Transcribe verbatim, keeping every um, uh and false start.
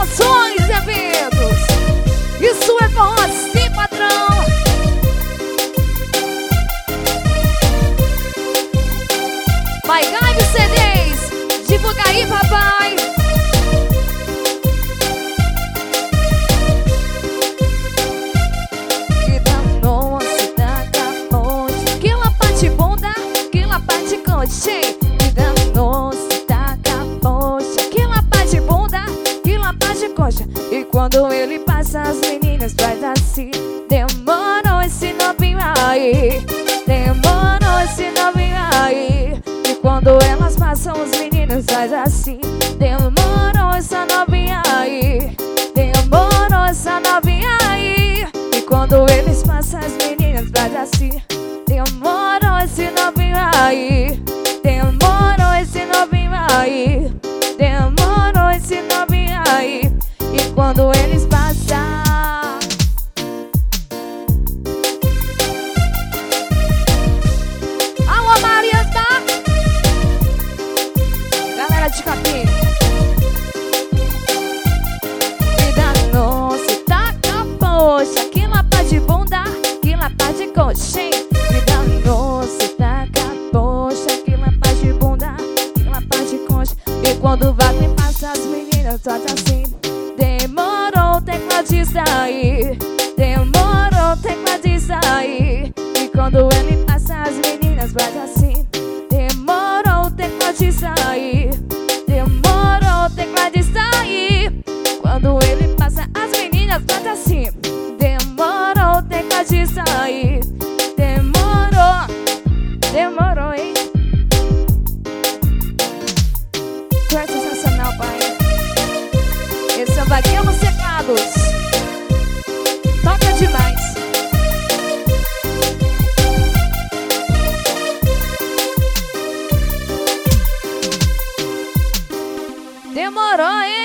Promoções e eventos. Isso é forró sim, patrão. Maigai C Ds, divulga aí, papai. Que danou-se da capote, que lapate bunda, que lapate coche. Que danou-se da capote, que lapate bunda, que lapate coxa. E quando ele passa as meninas faz assim. Demorou esse novinho aí, demorou esse novinho aí. E quando elas passam os meninos faz assim. Demorou essa novinha aí, demorou essa novinha aí. E quando eles passam as meninas faz assim. Demorou esse novinho aí, demorou esse novinho aí, demorou esse novinho aí. E quando eles passam, alô Maria da galera de Capim. Que danou-se da capocha, que lapa de bunda, que lapa de coxinha. Que danou-se da capocha, que lapa de bunda, que lapa de coxa. E quando vai quem passa as meninas faz assim. Demorou o tecladista aí, demorou o tecladista aí. E quando ele passa as meninas faz assim. Demorou o tecladista aí, demorou o tecladista aí. Quando ele passa as meninas faz assim. Demorou o tecladista aí, demorou, demorou, hein? Tu é sensacional, pai. Esse é o Vaguinho Secados. Toca demais. Demorou, hein?